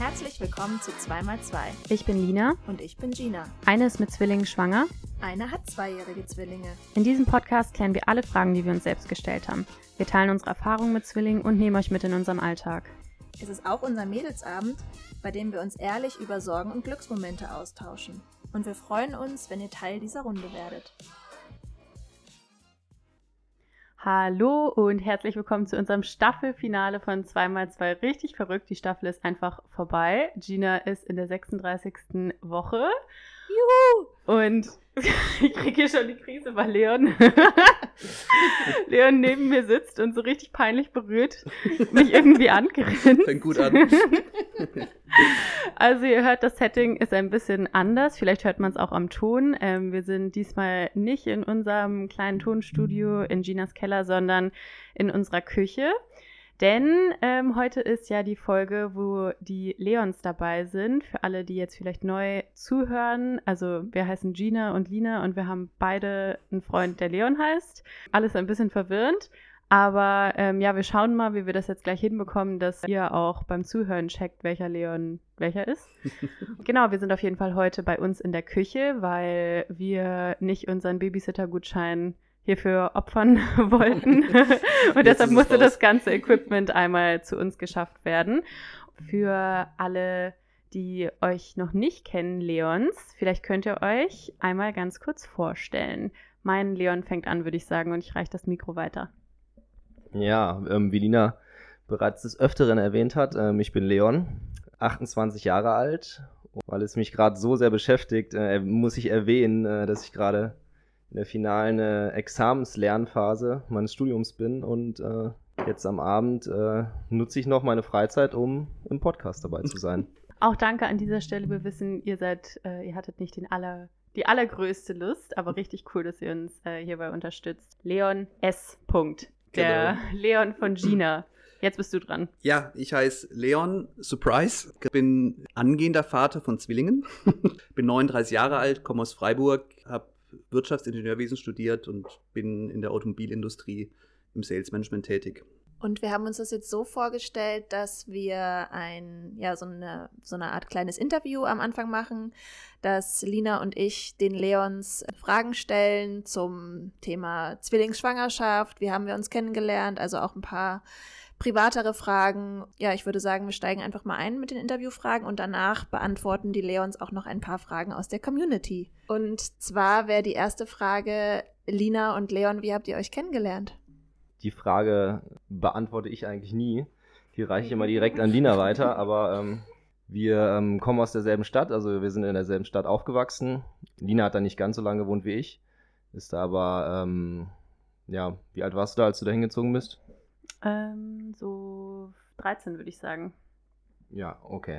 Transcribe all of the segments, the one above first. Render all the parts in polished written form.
Herzlich willkommen zu 2x2. Ich bin Lina. Und ich bin Gina. Eine ist mit Zwillingen schwanger. Eine hat 2-jährige Zwillinge. In diesem Podcast klären wir alle Fragen, die wir uns selbst gestellt haben. Wir teilen unsere Erfahrungen mit Zwillingen und nehmen euch mit in unserem Alltag. Es ist auch unser Mädelsabend, bei dem wir uns ehrlich über Sorgen und Glücksmomente austauschen. Und wir freuen uns, wenn ihr Teil dieser Runde werdet. Hallo und herzlich willkommen zu unserem Staffelfinale von 2x2. Richtig verrückt, die Staffel ist einfach vorbei. Gina ist in der 36. Woche. Juhu! Und ich kriege hier schon die Krise, weil Leon neben mir sitzt und so richtig peinlich berührt mich irgendwie angrinst. Fängt gut an. Also ihr hört, das Setting ist ein bisschen anders. Vielleicht hört man es auch am Ton. Wir sind diesmal nicht in unserem kleinen Tonstudio in Ginas Keller, sondern in unserer Küche. Denn heute ist ja die Folge, wo die Leons dabei sind. Für alle, die jetzt vielleicht neu zuhören. Also wir heißen Gina und Lina und wir haben beide einen Freund, der Leon heißt. Alles ein bisschen verwirrend. Aber ja, wir schauen mal, wie wir das jetzt gleich hinbekommen, dass ihr auch beim Zuhören checkt, welcher Leon welcher ist. Genau, wir sind auf jeden Fall heute bei uns in der Küche, weil wir nicht unseren Babysitter-Gutschein hierfür opfern wollten. Und deshalb musste das ganze Equipment einmal zu uns geschafft werden. Für alle, die euch noch nicht kennen, Leons, vielleicht könnt ihr euch einmal ganz kurz vorstellen. Mein Leon fängt an, würde ich sagen, und ich reiche das Mikro weiter. Ja, wie Lina bereits des Öfteren erwähnt hat, ich bin Leon, 28 Jahre alt. Weil es mich gerade so sehr beschäftigt, muss ich erwähnen, dass ich gerade in der finalen Examenslernphase meines Studiums bin und jetzt am Abend nutze ich noch meine Freizeit, um im Podcast dabei zu sein. Auch danke an dieser Stelle. Wir wissen, ihr hattet nicht die allergrößte Lust, aber richtig cool, dass ihr uns hierbei unterstützt. Leon S. Der genau. Leon von Gina. Jetzt bist du dran. Ja, ich heiße Leon, Surprise. Bin angehender Vater von Zwillingen. Bin 39 Jahre alt, komme aus Freiburg, habe Wirtschaftsingenieurwesen studiert und bin in der Automobilindustrie im Sales Management tätig. Und wir haben uns das jetzt so vorgestellt, dass wir so eine Art kleines Interview am Anfang machen, dass Lina und ich den Leons Fragen stellen zum Thema Zwillingsschwangerschaft. Wie haben wir uns kennengelernt? Also auch ein paar privatere Fragen. Ja, ich würde sagen, wir steigen einfach mal ein mit den Interviewfragen und danach beantworten die Leons auch noch ein paar Fragen aus der Community. Und zwar wäre die erste Frage, Lina und Leon, wie habt ihr euch kennengelernt? Die Frage beantworte ich eigentlich nie. Die reiche ich immer direkt an Lina weiter, aber wir kommen aus derselben Stadt, also wir sind in derselben Stadt aufgewachsen. Lina hat da nicht ganz so lange gewohnt wie ich, ist da aber, wie alt warst du da, als du da hingezogen bist? So 13 würde ich sagen. Ja, okay.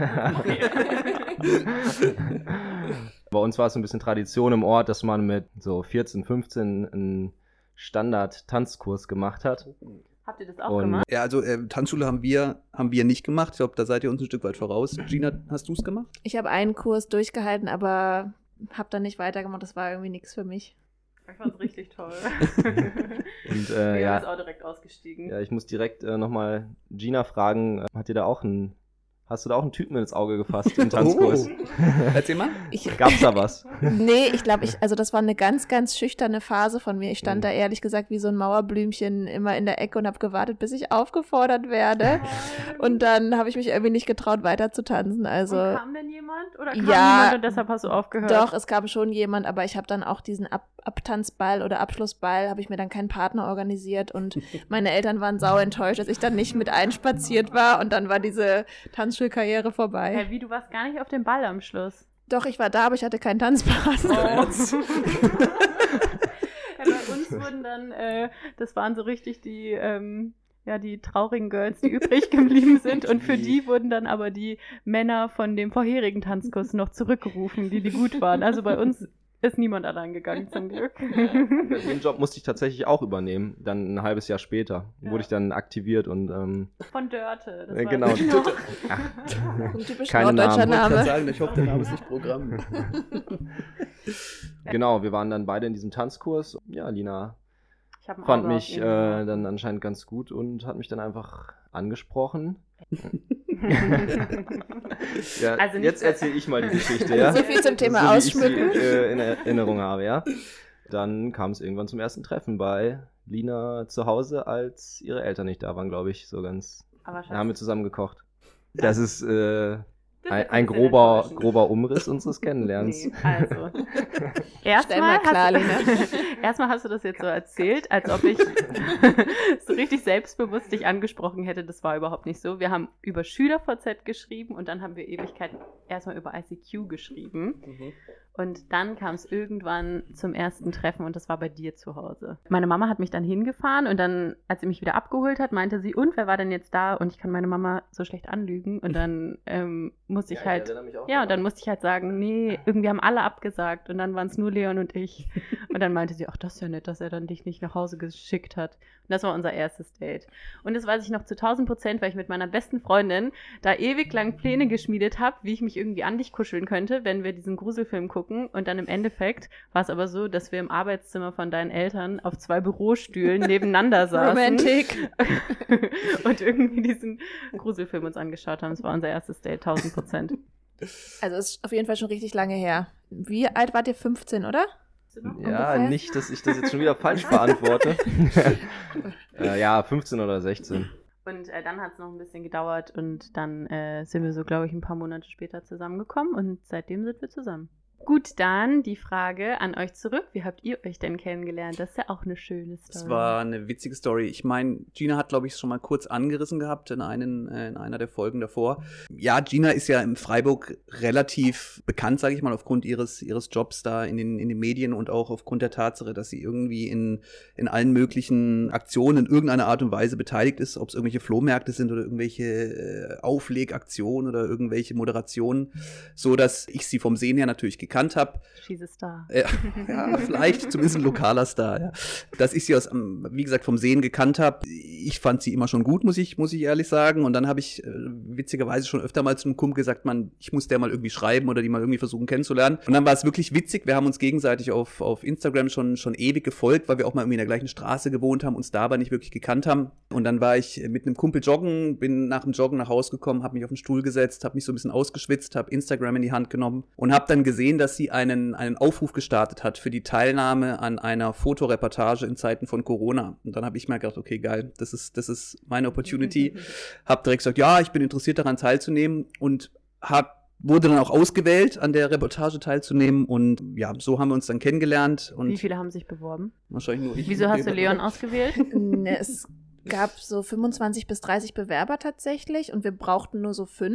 Bei uns war es so ein bisschen Tradition im Ort, dass man mit so 14, 15 einen Standard-Tanzkurs gemacht hat. Habt ihr das auch gemacht? Ja, also Tanzschule haben wir nicht gemacht. Ich glaube, da seid ihr uns ein Stück weit voraus. Gina, hast du es gemacht? Ich habe einen Kurs durchgehalten, aber habe dann nicht weitergemacht. Das war irgendwie nichts für mich. Ich fand es richtig toll. Und ja, ist auch direkt ausgestiegen. Ja, ich muss direkt nochmal Gina fragen, hast du da auch einen Typen ins Auge gefasst im Tanzkurs? Erzähl mal. Gab's da was? Nee, ich glaube, also das war eine ganz, ganz schüchterne Phase von mir. Ich stand da ehrlich gesagt wie so ein Mauerblümchen immer in der Ecke und habe gewartet, bis ich aufgefordert werde. Und dann habe ich mich irgendwie nicht getraut, weiter zu tanzen. Also, und kam denn jemand? Oder kam niemand und deshalb hast du aufgehört? Doch, es kam schon jemand, aber ich habe dann auch diesen Abtanzball oder Abschlussball, habe ich mir dann keinen Partner organisiert und meine Eltern waren sau enttäuscht, dass ich dann nicht mit einspaziert war und dann war diese Tanzschulkarriere vorbei. Hey, wie, du warst gar nicht auf dem Ball am Schluss? Doch, ich war da, aber ich hatte keinen Tanzpartner. Oh. Ja, bei uns wurden dann, das waren so richtig die traurigen Girls, die übrig geblieben sind und für die wurden dann aber die Männer von dem vorherigen Tanzkurs noch zurückgerufen, die gut waren. Also bei uns ist niemand allein gegangen, zum Glück. Den Job musste ich tatsächlich auch übernehmen, dann ein halbes Jahr später. Wurde ich dann aktiviert und von Dörte. Das genau. Ein typisch keine norddeutscher Namen. Name. Sagen, ich hoffe, der Name ist nicht Programm. Genau, wir waren dann beide in diesem Tanzkurs. Ja, Lina fand mich dann anscheinend ganz gut und hat mich dann einfach angesprochen. Ja, Also nicht jetzt erzähle ich mal die Geschichte, ja. So viel zum Thema so, wie Ausschmücken. ich sie, in Erinnerung habe, ja. Dann kam es irgendwann zum ersten Treffen bei Lina zu Hause, als ihre Eltern nicht da waren, glaube ich, so ganz. Aber Da haben wir Schatz, zusammen gekocht. Das ist das ist ein ein bisschen enttäuschend. grober Umriss unseres Kennenlernens. Nee, also. Stell mal klar, Lina. Erstmal hast du das jetzt so erzählt, als ob ich so richtig selbstbewusst dich angesprochen hätte. Das war überhaupt nicht so. Wir haben über SchülerVZ geschrieben und dann haben wir Ewigkeiten erstmal über ICQ geschrieben. Und dann kam es irgendwann zum ersten Treffen und das war bei dir zu Hause. Meine Mama hat mich dann hingefahren und dann, als sie mich wieder abgeholt hat, meinte sie, und wer war denn jetzt da? Und ich kann meine Mama so schlecht anlügen. Und dann musste ich halt, und dann musste ich halt sagen, nee, irgendwie haben alle abgesagt. Und dann waren es nur Leon und ich. Und dann meinte sie, ach, das ist ja nett, dass er dann dich nicht nach Hause geschickt hat. Und das war unser erstes Date. Und das weiß ich noch zu 1000%, weil ich mit meiner besten Freundin da ewig lang Pläne geschmiedet habe, wie ich mich irgendwie an dich kuscheln könnte, wenn wir diesen Gruselfilm gucken. Und dann im Endeffekt war es aber so, dass wir im Arbeitszimmer von deinen Eltern auf 2 Bürostühlen nebeneinander saßen. Romantik. Und irgendwie diesen Gruselfilm uns angeschaut haben. Das war unser erstes Date, 1000%. Also ist auf jeden Fall schon richtig lange her. Wie alt wart ihr? 15, oder? Ja, Ungefähr? nicht, dass ich das jetzt schon wieder falsch beantworte. Ja, 15 oder 16. Und dann hat es noch ein bisschen gedauert und dann sind wir so, glaube ich, ein paar Monate später zusammengekommen und seitdem sind wir zusammen. Gut, dann die Frage an euch zurück. Wie habt ihr euch denn kennengelernt? Das ist ja auch eine schöne Story. Das war eine witzige Story. Ich meine, Gina hat, glaube ich, schon mal kurz angerissen gehabt in einer der Folgen davor. Ja, Gina ist ja in Freiburg relativ bekannt, sage ich mal, aufgrund ihres Jobs da in den Medien und auch aufgrund der Tatsache, dass sie irgendwie in allen möglichen Aktionen in irgendeiner Art und Weise beteiligt ist, ob es irgendwelche Flohmärkte sind oder irgendwelche Auflegaktionen oder irgendwelche Moderationen, so dass ich sie vom Sehen her natürlich gekannt habe. She's a Star. Ja, vielleicht zumindest ein lokaler Star, ja. Dass ich sie wie gesagt, vom Sehen gekannt habe. Ich fand sie immer schon gut, muss ich ehrlich sagen. Und dann habe ich witzigerweise schon öfter mal zu einem Kumpel gesagt, ich muss der mal irgendwie schreiben oder die mal irgendwie versuchen kennenzulernen. Und dann war es wirklich witzig. Wir haben uns gegenseitig auf Instagram schon ewig gefolgt, weil wir auch mal irgendwie in der gleichen Straße gewohnt haben, uns da aber nicht wirklich gekannt haben. Und dann war ich mit einem Kumpel joggen, bin nach dem Joggen nach Hause gekommen, habe mich auf den Stuhl gesetzt, habe mich so ein bisschen ausgeschwitzt, habe Instagram in die Hand genommen und habe dann gesehen, dass sie einen Aufruf gestartet hat für die Teilnahme an einer Fotoreportage in Zeiten von Corona. Und dann habe ich mir gedacht, okay, geil, das ist meine Opportunity. Habe direkt gesagt, ja, ich bin interessiert daran teilzunehmen und wurde dann auch ausgewählt, an der Reportage teilzunehmen und ja, so haben wir uns dann kennengelernt. Und Wie viele haben sich beworben? wahrscheinlich nur ich. Wieso hast du Leon ausgewählt? Es gab so 25 bis 30 Bewerber tatsächlich und wir brauchten nur so 5.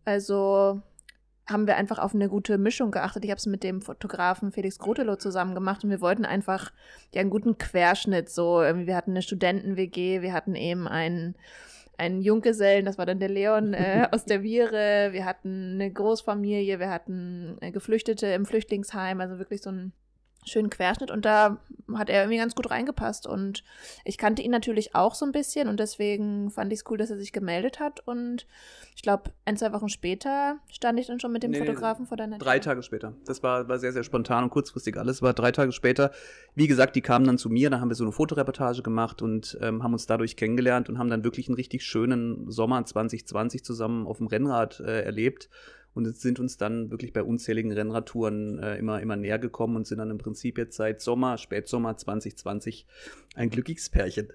Also haben wir einfach auf eine gute Mischung geachtet. Ich habe es mit dem Fotografen Felix Grotelow zusammen gemacht und wir wollten einfach einen guten Querschnitt. So, wir hatten eine Studenten-WG, wir hatten eben einen Junggesellen, das war dann der Leon aus der Viere, wir hatten eine Großfamilie, wir hatten Geflüchtete im Flüchtlingsheim, also wirklich so einen schönen Querschnitt und da hat er irgendwie ganz gut reingepasst und ich kannte ihn natürlich auch so ein bisschen und deswegen fand ich es cool, dass er sich gemeldet hat und ich glaube, 1-2 Wochen später stand ich dann schon mit dem Fotografen vor deiner Tür. 3 Tage später. Das war sehr, sehr spontan und kurzfristig alles. War 3 Tage später. Wie gesagt, die kamen dann zu mir, da haben wir so eine Fotoreportage gemacht und haben uns dadurch kennengelernt und haben dann wirklich einen richtig schönen Sommer 2020 zusammen auf dem Rennrad erlebt. Und sind uns dann wirklich bei unzähligen Rennradtouren immer näher gekommen und sind dann im Prinzip jetzt seit Spätsommer 2020 ein glückliches Pärchen.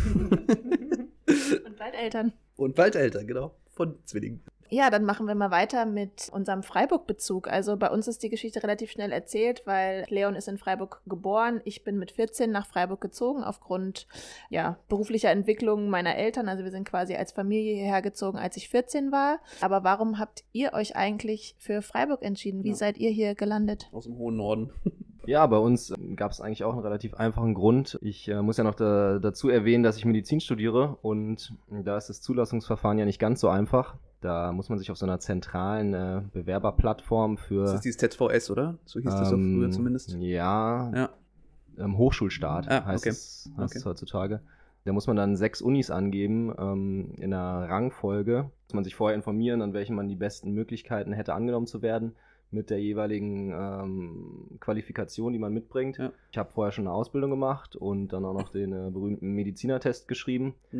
Und bald Eltern. Und bald älter, genau. Von Zwillingen. Ja, dann machen wir mal weiter mit unserem Freiburg-Bezug. Also bei uns ist die Geschichte relativ schnell erzählt, weil Leon ist in Freiburg geboren. Ich bin mit 14 nach Freiburg gezogen aufgrund beruflicher Entwicklung meiner Eltern. Also wir sind quasi als Familie hierher gezogen, als ich 14 war. Aber warum habt ihr euch eigentlich für Freiburg entschieden? Wie seid ihr hier gelandet? Aus dem hohen Norden. Ja, bei uns gab es eigentlich auch einen relativ einfachen Grund. Ich muss ja noch dazu erwähnen, dass ich Medizin studiere und da ist das Zulassungsverfahren ja nicht ganz so einfach. Da muss man sich auf so einer zentralen Bewerberplattform für... Das ist dieses ZVS, oder? So hieß das auch früher zumindest. Ja. Hochschulstart heißt es heutzutage. Da muss man dann 6 Unis angeben in einer Rangfolge. Muss man sich vorher informieren, an welchen man die besten Möglichkeiten hätte, angenommen zu werden, mit der jeweiligen Qualifikation, die man mitbringt. Ja. Ich habe vorher schon eine Ausbildung gemacht und dann auch noch den berühmten Medizinertest geschrieben.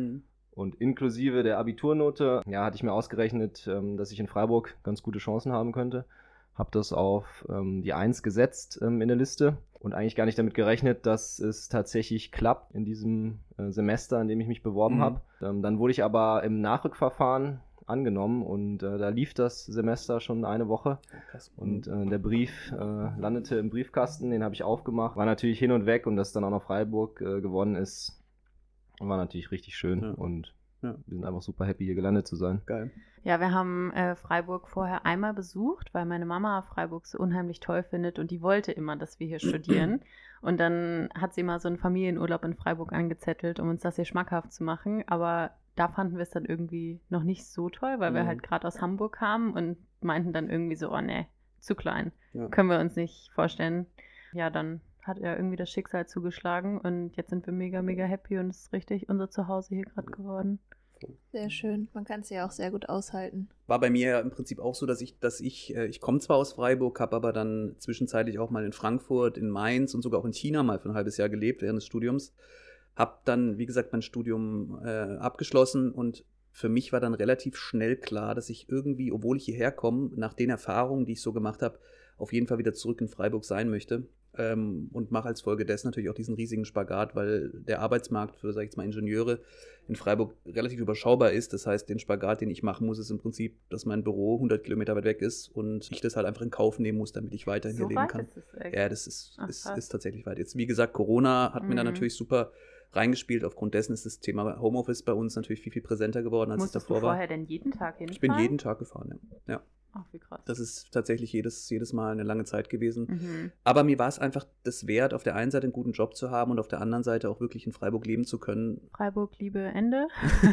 Und inklusive der Abiturnote, ja, hatte ich mir ausgerechnet, dass ich in Freiburg ganz gute Chancen haben könnte. Habe das auf die 1 gesetzt in der Liste und eigentlich gar nicht damit gerechnet, dass es tatsächlich klappt in diesem Semester, in dem ich mich beworben habe. Dann wurde ich aber im Nachrückverfahren angenommen und da lief das Semester schon eine Woche. Und der Brief landete im Briefkasten, den habe ich aufgemacht. War natürlich hin und weg und dass dann auch noch Freiburg gewonnen ist, war natürlich richtig schön. Ja. Und Ja. wir sind einfach super happy, hier gelandet zu sein. Geil. Ja, wir haben Freiburg vorher einmal besucht, weil meine Mama Freiburg so unheimlich toll findet und die wollte immer, dass wir hier studieren. Und dann hat sie mal so einen Familienurlaub in Freiburg angezettelt, um uns das hier schmackhaft zu machen. Aber da fanden wir es dann irgendwie noch nicht so toll, weil wir halt gerade aus Hamburg kamen und meinten dann irgendwie so, oh nee, zu klein. Ja. Können wir uns nicht vorstellen. Ja, dann hat ja irgendwie das Schicksal zugeschlagen und jetzt sind wir mega, mega happy und es ist richtig unser Zuhause hier gerade geworden. Sehr schön. Man kann es ja auch sehr gut aushalten. War bei mir ja im Prinzip auch so, dass ich komme zwar aus Freiburg, habe aber dann zwischenzeitlich auch mal in Frankfurt, in Mainz und sogar auch in China mal für ein halbes Jahr gelebt während des Studiums. Habe dann, wie gesagt, mein Studium abgeschlossen und für mich war dann relativ schnell klar, dass ich irgendwie, obwohl ich hierher komme, nach den Erfahrungen, die ich so gemacht habe, auf jeden Fall wieder zurück in Freiburg sein möchte. Und mache als Folge dessen natürlich auch diesen riesigen Spagat, weil der Arbeitsmarkt für, sag ich jetzt mal, Ingenieure in Freiburg relativ überschaubar ist. Das heißt, den Spagat, den ich machen muss, ist im Prinzip, dass mein Büro 100 Kilometer weit weg ist und ich das halt einfach in Kauf nehmen muss, damit ich weiterhin hier leben kann. Ja, das ist tatsächlich weit. Jetzt, wie gesagt, Corona hat mir da natürlich super reingespielt. Aufgrund dessen ist das Thema Homeoffice bei uns natürlich viel, viel präsenter geworden, als es davor war. Musstest du vorher denn jeden Tag hinfahren? Ich bin jeden Tag gefahren, ja. Ach, wie krass. Das ist tatsächlich jedes Mal eine lange Zeit gewesen. Aber mir war es einfach das wert, auf der einen Seite einen guten Job zu haben und auf der anderen Seite auch wirklich in Freiburg leben zu können. Freiburg, Liebe, Ende.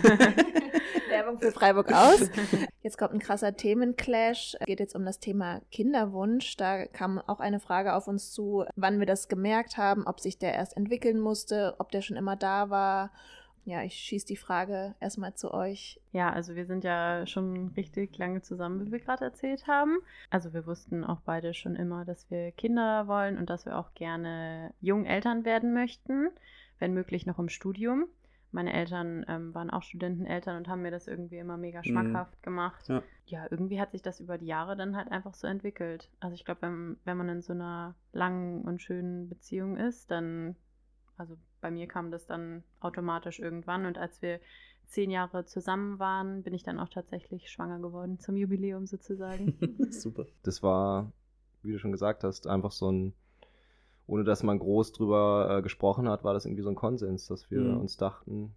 Werbung für Freiburg aus. Jetzt kommt ein krasser Themenclash. Geht jetzt um das Thema Kinderwunsch. Da kam auch eine Frage auf uns zu, wann wir das gemerkt haben, ob sich der erst entwickeln musste, ob der schon immer da war. Ja, ich schieße die Frage erstmal zu euch. Ja, also wir sind ja schon richtig lange zusammen, wie wir gerade erzählt haben. Also wir wussten auch beide schon immer, dass wir Kinder wollen und dass wir auch gerne jung Eltern werden möchten, wenn möglich noch im Studium. Meine Eltern waren auch Studenteneltern und haben mir das irgendwie immer mega schmackhaft gemacht. Ja, irgendwie hat sich das über die Jahre dann halt einfach so entwickelt. Also ich glaube, wenn man in so einer langen und schönen Beziehung ist, dann, also bei mir kam das dann automatisch irgendwann und als wir 10 Jahre zusammen waren, bin ich dann auch tatsächlich schwanger geworden, zum Jubiläum sozusagen. Super. Das war, wie du schon gesagt hast, einfach so ein, ohne dass man groß drüber gesprochen hat, war das irgendwie so ein Konsens, dass wir uns dachten,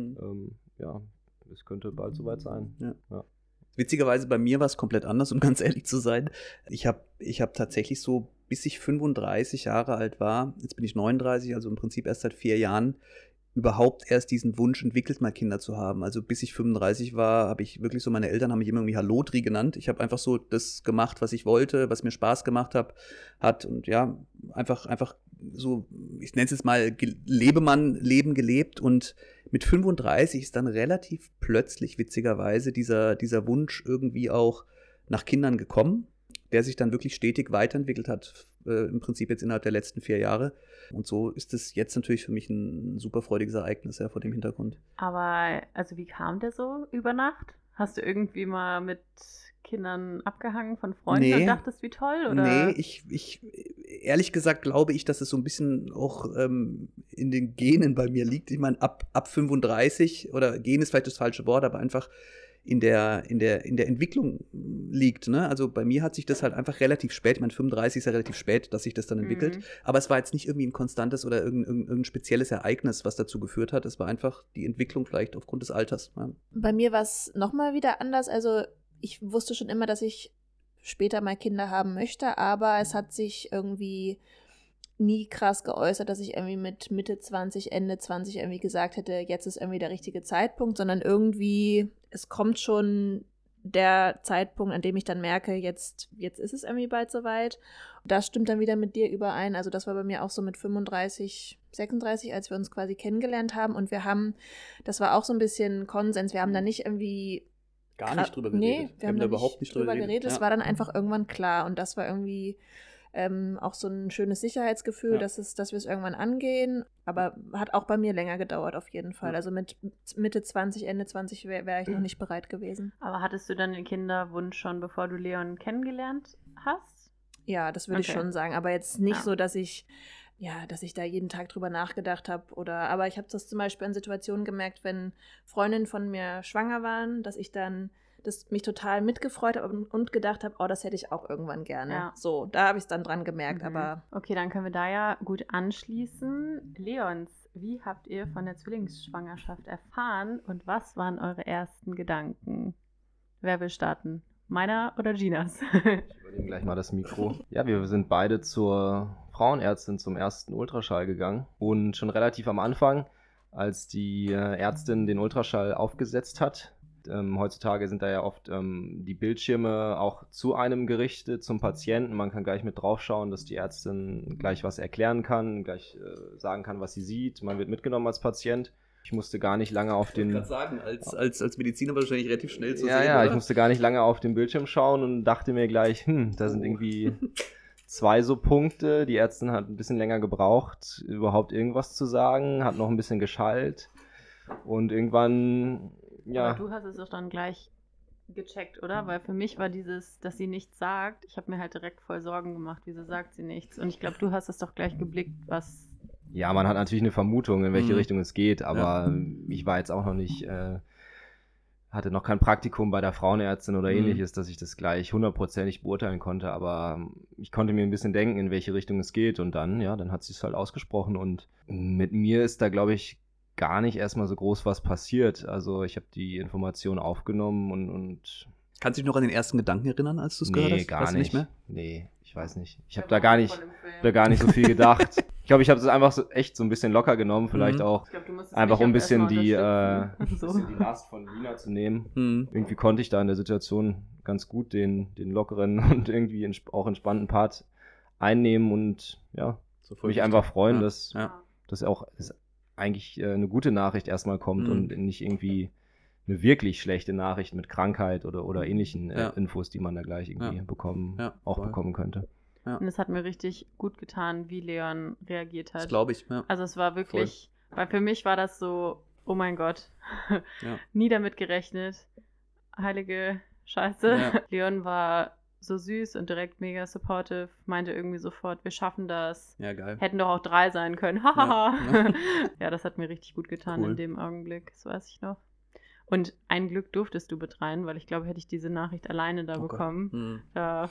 ja, es könnte bald soweit sein. Ja. Witzigerweise bei mir war es komplett anders, um ganz ehrlich zu sein. Ich hab tatsächlich so, bis ich 35 Jahre alt war, jetzt bin ich 39, also im Prinzip erst seit 4 Jahren, überhaupt erst diesen Wunsch entwickelt, mal Kinder zu haben. Also bis ich 35 war, habe ich wirklich so, meine Eltern haben mich immer irgendwie Hallotri genannt. Ich habe einfach so das gemacht, was ich wollte, was mir Spaß gemacht hat und ja, einfach so, ich nenne es jetzt mal Lebemann-Leben gelebt und mit 35 ist dann relativ plötzlich, witzigerweise, dieser Wunsch irgendwie auch nach Kindern gekommen, der sich dann wirklich stetig weiterentwickelt hat, im Prinzip jetzt innerhalb der letzten 4 Jahre. Und so ist es jetzt natürlich für mich ein super freudiges Ereignis, ja, vor dem Hintergrund. Aber, also wie kam der so über Nacht? Hast du irgendwie mal mit Kindern abgehangen von Freunden und dachtest, wie toll? Oder? Nee, ich ehrlich gesagt glaube ich, dass es so ein bisschen auch in den Genen bei mir liegt. Ich meine, ab 35, oder Gen ist vielleicht das falsche Wort, aber einfach in der Entwicklung liegt. Ne? Also bei mir hat sich das halt einfach relativ spät, ich meine 35 ist ja relativ spät, dass sich das dann entwickelt, aber es war jetzt nicht irgendwie ein konstantes oder irgendein spezielles Ereignis, was dazu geführt hat. Es war einfach die Entwicklung vielleicht aufgrund des Alters. Ja. Bei mir war es nochmal wieder anders. Also ich wusste schon immer, dass ich später mal Kinder haben möchte, aber es hat sich irgendwie nie krass geäußert, dass ich irgendwie mit Mitte 20, Ende 20 irgendwie gesagt hätte, jetzt ist irgendwie der richtige Zeitpunkt, sondern irgendwie, es kommt schon der Zeitpunkt, an dem ich dann merke, jetzt ist es irgendwie bald soweit. Das stimmt dann wieder mit dir überein. Also das war bei mir auch so mit 35, 36, als wir uns quasi kennengelernt haben und das war auch so ein bisschen Konsens, wir haben da nicht irgendwie gar nicht drüber geredet. Nee, wir haben da überhaupt nicht drüber geredet. Es war dann einfach irgendwann klar und das war irgendwie auch so ein schönes Sicherheitsgefühl, dass wir es irgendwann angehen. Aber hat auch bei mir länger gedauert auf jeden Fall. Also mit Mitte 20, Ende 20 wäre ich noch nicht bereit gewesen. Aber hattest du dann den Kinderwunsch schon, bevor du Leon kennengelernt hast? Ja, das würde ich schon sagen. Aber jetzt nicht so, dass ich da jeden Tag drüber nachgedacht habe. Aber ich habe das zum Beispiel in Situationen gemerkt, wenn Freundinnen von mir schwanger waren, dass ich dann mich total mitgefreut habe und gedacht habe, das hätte ich auch irgendwann gerne. Ja. So, da habe ich es dann dran gemerkt. Aber okay, dann können wir da ja gut anschließen. Leons, wie habt ihr von der Zwillingsschwangerschaft erfahren und was waren eure ersten Gedanken? Wer will starten? Meiner oder Ginas? Ich übernehme gleich mal das Mikro. Ja, wir sind beide zur Frauenärztin zum ersten Ultraschall gegangen und schon relativ am Anfang, als die Ärztin den Ultraschall aufgesetzt hat, heutzutage sind da ja oft die Bildschirme auch zu einem gerichtet, zum Patienten. Man kann gleich mit drauf schauen, dass die Ärztin gleich was erklären kann, gleich sagen kann, was sie sieht. Man wird mitgenommen als Patient. Ich musste gar nicht lange auf den... Ich wollte gerade sagen, als Mediziner wahrscheinlich relativ schnell zu sehen, Ja, oder? Ich musste gar nicht lange auf den Bildschirm schauen und dachte mir gleich, da sind irgendwie 2 so Punkte. Die Ärztin hat ein bisschen länger gebraucht, überhaupt irgendwas zu sagen, hat noch ein bisschen geschallt und irgendwann... Ja. Aber du hast es doch dann gleich gecheckt, oder? Weil für mich war dieses, dass sie nichts sagt, ich habe mir halt direkt voll Sorgen gemacht, wieso sagt sie nichts? Und ich glaube, du hast es doch gleich geblickt, was... Ja, man hat natürlich eine Vermutung, in welche Richtung es geht, aber ich war jetzt auch noch nicht, hatte noch kein Praktikum bei der Frauenärztin oder ähnliches, dass ich das gleich 100%ig beurteilen konnte, aber ich konnte mir ein bisschen denken, in welche Richtung es geht und dann hat sie es halt ausgesprochen und mit mir ist da, glaube ich, gar nicht erstmal so groß was passiert. Also ich habe die Information aufgenommen und Kannst du dich noch an den ersten Gedanken erinnern, als du es gehört hast? Nee, gar weißt du nicht. mehr? Nee, ich weiß nicht. Ich habe da gar nicht so viel gedacht. Ich glaube, ich habe es einfach so echt so ein bisschen locker genommen, vielleicht auch einfach um ein bisschen die Last von Lina zu nehmen. Irgendwie konnte ich da in der Situation ganz gut den lockeren und irgendwie auch entspannten Part einnehmen und mich einfach freuen, dass auch eigentlich eine gute Nachricht erstmal kommt und nicht irgendwie eine wirklich schlechte Nachricht mit Krankheit oder ähnlichen Infos, die man da gleich irgendwie bekommen könnte. Ja. Und es hat mir richtig gut getan, wie Leon reagiert hat. Das glaube ich, ja. Also es war wirklich, weil für mich war das so, oh mein Gott, nie damit gerechnet. Heilige Scheiße. Ja. Leon war so süß und direkt mega supportive, meinte irgendwie sofort, wir schaffen das. Ja, geil. Hätten doch auch 3 sein können. Ja, das hat mir richtig gut getan in dem Augenblick, das weiß ich noch. Und ein Glück durftest du betreuen, weil ich glaube, hätte ich diese Nachricht alleine da bekommen, wäre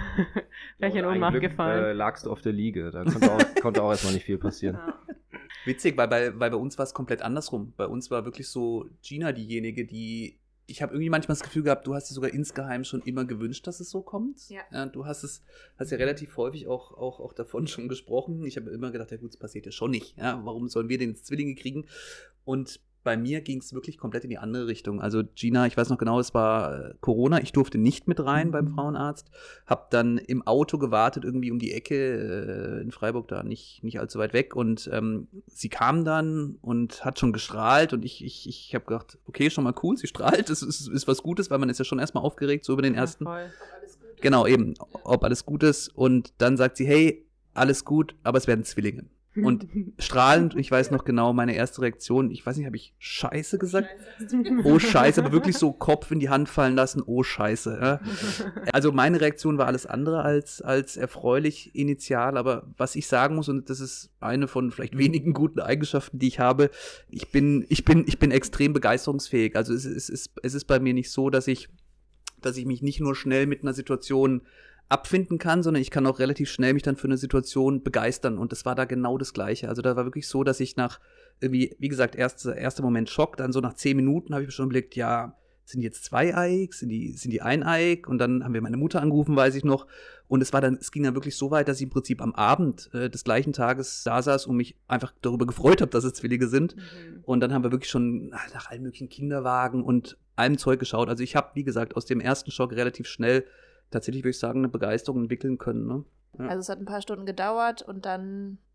ich in Ohnmacht gefallen. Lagst du auf der Liege, da konnte auch erstmal nicht viel passieren. Ja. Witzig, weil bei uns war es komplett andersrum. Bei uns war wirklich so Gina diejenige, ich habe irgendwie manchmal das Gefühl gehabt, du hast dir sogar insgeheim schon immer gewünscht, dass es so kommt. Ja. Du hast ja relativ häufig auch davon schon gesprochen. Ich habe immer gedacht, ja gut, es passiert ja schon nicht. Ja, warum sollen wir denn jetzt Zwillinge kriegen? Und bei mir ging es wirklich komplett in die andere Richtung. Also Gina, ich weiß noch genau, es war Corona, ich durfte nicht mit rein beim Frauenarzt, habe dann im Auto gewartet, irgendwie um die Ecke in Freiburg, da nicht allzu weit weg und sie kam dann und hat schon gestrahlt und ich habe gedacht, okay, schon mal cool, sie strahlt, das ist was Gutes, weil man ist ja schon erstmal aufgeregt, so über den ersten. Voll. Genau, eben, ob alles gut ist und dann sagt sie, hey, alles gut, aber es werden Zwillinge. Und strahlend, ich weiß noch genau, meine erste Reaktion, ich weiß nicht, habe ich Scheiße gesagt? Oh Scheiße, aber wirklich so Kopf in die Hand fallen lassen, oh Scheiße. Ja? Also meine Reaktion war alles andere als erfreulich initial, aber was ich sagen muss, und das ist eine von vielleicht wenigen guten Eigenschaften, die ich habe, ich bin extrem begeisterungsfähig. Also es ist bei mir nicht so, dass ich mich nicht nur schnell mit einer Situation abfinden kann, sondern ich kann auch relativ schnell mich dann für eine Situation begeistern und das war da genau das Gleiche. Also da war wirklich so, dass ich nach irgendwie, wie gesagt, erster Moment Schock, dann so nach 10 Minuten habe ich schon überlegt, ja, sind die jetzt 2-eig, sind die eineig und dann haben wir meine Mutter angerufen, weiß ich noch und es ging dann wirklich so weit, dass ich im Prinzip am Abend des gleichen Tages da saß und mich einfach darüber gefreut habe, dass es Zwillinge sind und dann haben wir wirklich schon nach allen möglichen Kinderwagen und allem Zeug geschaut. Also ich habe, wie gesagt, aus dem ersten Schock relativ schnell tatsächlich, würde ich sagen, eine Begeisterung entwickeln können. Ne? Ja. Also es hat ein paar Stunden gedauert und dann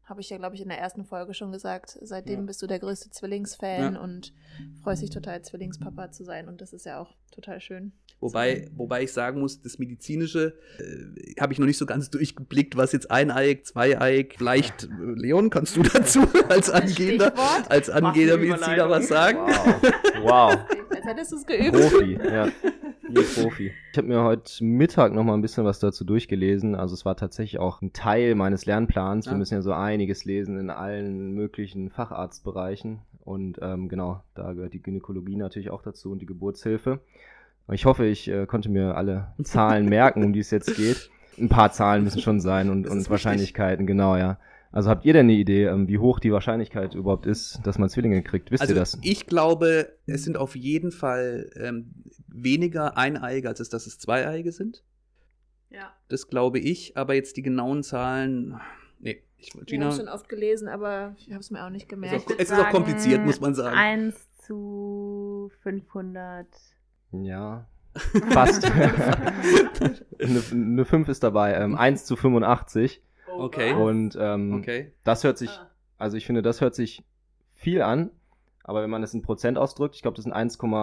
habe ich ja, glaube ich, in der ersten Folge schon gesagt. Seitdem Ja. bist du der größte Zwillingsfan Ja. und freust dich total, Zwillingspapa zu sein. Und das ist ja auch total schön. Wobei ich sagen muss, das Medizinische habe ich noch nicht so ganz durchgeblickt, was jetzt eineiig, zweieig, vielleicht, Leon, kannst du dazu als angehender Mach Mediziner was sagen? Wow. Als hättest du es geübt. Profi, ja. Wie ein Profi. Ich habe mir heute Mittag noch mal ein bisschen was dazu durchgelesen. Also es war tatsächlich auch ein Teil meines Lernplans. Wir Ja. müssen ja so einiges lesen in allen möglichen Facharztbereichen. Und genau, da gehört die Gynäkologie natürlich auch dazu und die Geburtshilfe. Ich hoffe, ich konnte mir alle Zahlen merken, um die es jetzt geht. Ein paar Zahlen müssen schon sein Das und ist wichtig. Wahrscheinlichkeiten, genau, ja. Also habt ihr denn eine Idee, wie hoch die Wahrscheinlichkeit überhaupt ist, dass man Zwillinge kriegt? Wisst ihr das? Ich glaube, es sind auf jeden Fall weniger Eineige, als dass es Zweieige sind. Ja. Das glaube ich, aber jetzt die genauen Zahlen, nee. Ich habe Gina, es schon oft gelesen, aber ich habe es mir auch nicht gemerkt. Es ist auch kompliziert, muss man sagen. 1 zu 500. Ja, fast. eine 5 ist dabei, 1 zu 85. Okay. Und Okay. das hört sich, also ich finde, das hört sich viel an, aber wenn man es in Prozent ausdrückt, ich glaube, das sind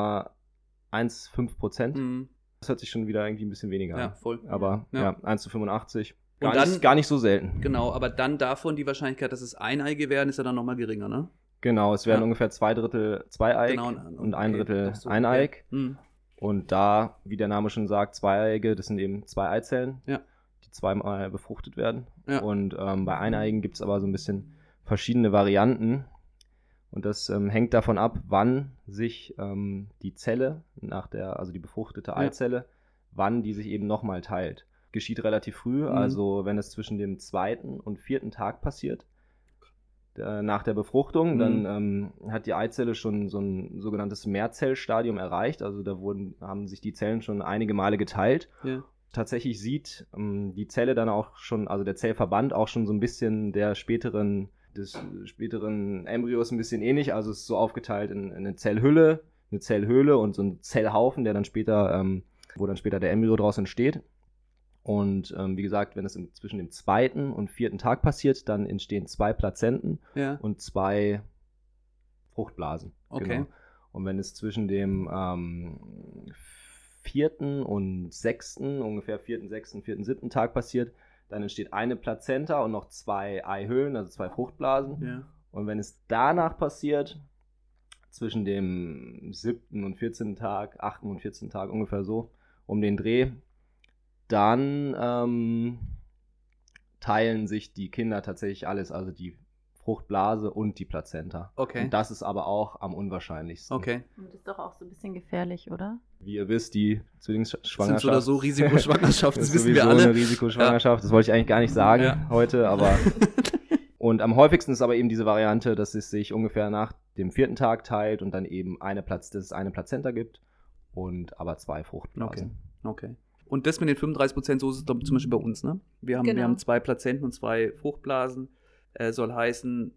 1,15%, Mhm. das hört sich schon wieder irgendwie ein bisschen weniger Ja, an. voll. Aber Ja. ja, 1 zu 85, Und gar nicht so selten. Genau, aber dann davon die Wahrscheinlichkeit, dass es Eineige werden, ist ja dann nochmal geringer, ne? Genau, es werden Ja. ungefähr 2/3 zweieig Genau, und ein okay, Drittel doch so, eineig. okay. Mhm. Und da, wie der Name schon sagt, Zweieige, das sind eben 2 Eizellen, Ja. die zweimal befruchtet werden. Ja. Und bei Eineigen gibt es aber so ein bisschen verschiedene Varianten. Und das hängt davon ab, wann sich die Zelle, also die befruchtete Eizelle, wann die sich eben nochmal teilt. Geschieht relativ früh, also wenn es zwischen dem 2. und 4. Tag passiert, nach der Befruchtung, dann hat die Eizelle schon so ein sogenanntes Mehrzellstadium erreicht. Also da haben sich die Zellen schon einige Male geteilt. Ja. Tatsächlich sieht die Zelle dann auch schon, also der Zellverband auch schon so ein bisschen des späteren Embryos ein bisschen ähnlich. Also es ist so aufgeteilt in eine Zellhülle, eine Zellhöhle und so ein Zellhaufen, der dann später, wo dann später der Embryo draus entsteht. Und wie gesagt, wenn es zwischen dem 2. und 4. Tag passiert, dann entstehen 2 Plazenten Ja. und 2 Fruchtblasen. Okay. Genau. Und wenn es zwischen dem 4. und 6., ungefähr 4., 6., 4., 7. Tag passiert, dann entsteht eine Plazenta und noch 2 Eihüllen, also 2 Fruchtblasen. Ja. Und wenn es danach passiert, zwischen dem 7. und 14. Tag, 8. und 14. Tag, ungefähr so, um den Dreh, dann teilen sich die Kinder tatsächlich alles, also die Fruchtblase und die Plazenta. Okay. Und das ist aber auch am unwahrscheinlichsten. Okay. Und das ist doch auch so ein bisschen gefährlich, oder? Wie ihr wisst, die Das sind Zwillingsschwangerschaft so oder so Risikoschwangerschaften, das ist wissen wir sowieso alle. eine Risikoschwangerschaft. Das wollte ich eigentlich gar nicht sagen Ja. heute, aber und am häufigsten ist aber eben diese Variante, dass es sich ungefähr nach dem 4. Tag teilt und dann eben dass es eine Plazenta gibt und aber 2 Fruchtblasen. Okay. Und das mit den 35%, so ist es zum Beispiel bei uns, ne? Wir haben 2 Plazenten und 2 Fruchtblasen. Soll heißen,